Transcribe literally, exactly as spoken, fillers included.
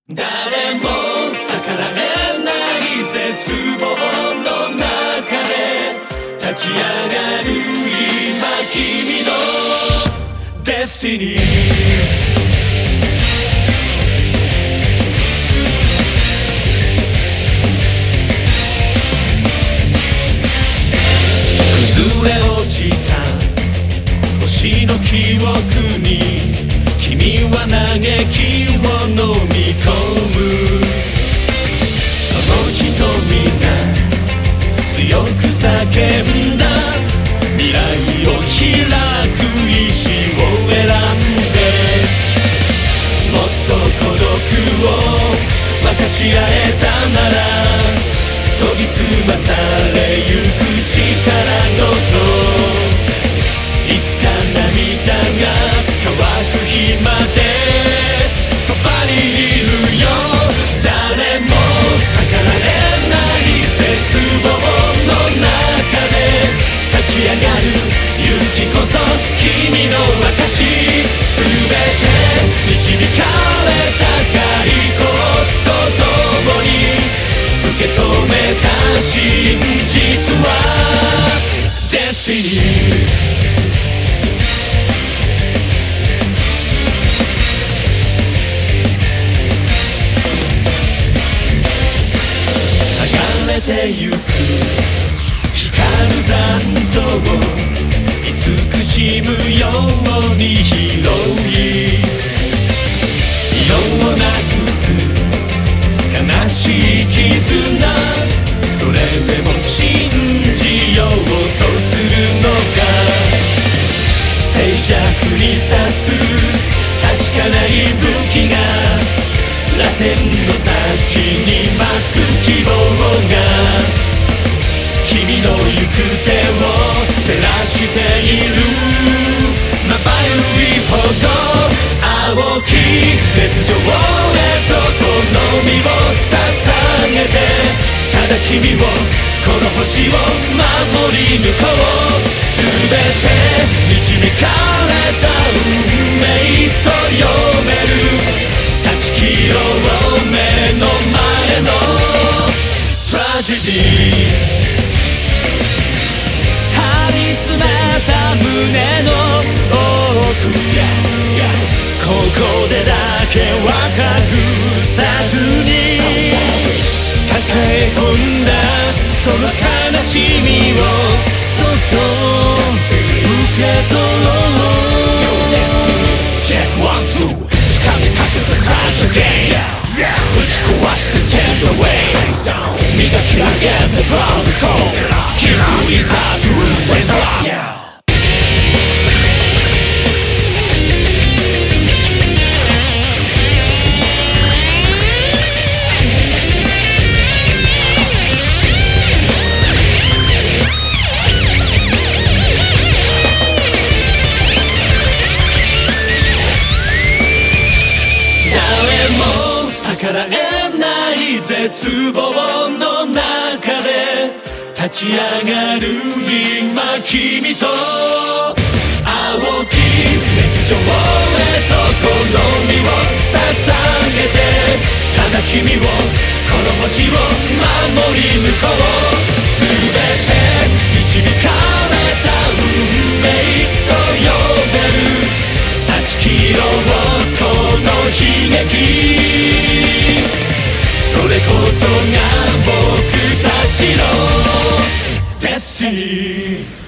誰も逆らえない絶望の中で立ち上がる今君のデスティニー。崩れ落ちた星の記憶に君は嘆きを飲み込む。その瞳が強く叫んだ。未来を開く意志を選んで、もっと孤独を分かち合えたなら、研ぎ澄まされゆく力ごと、いつか涙が乾く日までそばにいるよ。誰も逆らえない絶望の中で立ち上がる勇気こそ君の証。全て導かれた解放とともに受け止めた真実はデスティニー。てゆく光る残像を慈しむように広い。色をなくす悲しい絆、それでも信じようとするのか。静寂に刺す確かない武器が螺旋の先に待つ希望が、君の行く手を照らしている。まばゆいほど青き熱情へとこの身を捧げて、ただ君をこの星を守り抜こう。全て導かれた運命と呼べる。断ち切ろう目の前のトラジェディ。張り詰めた胸の奥や、ここでだけは隠さずに抱え込んだその悲しみをそっと受け取ろう。チェックワンツー掴みかけた最初ゲーム、ぶち壊してチェンジアウェイ、磨き上げてプラウドソウル、気づいたトゥルーセンター。逆らえない絶望の中で立ち上がる今君と、青き熱情へとこの身を捧げて、ただ君をこの星を守り抜こう。全て導かれた運命と呼べる。断ち切ろうこの悲劇、それこそが僕たちのデスティニー。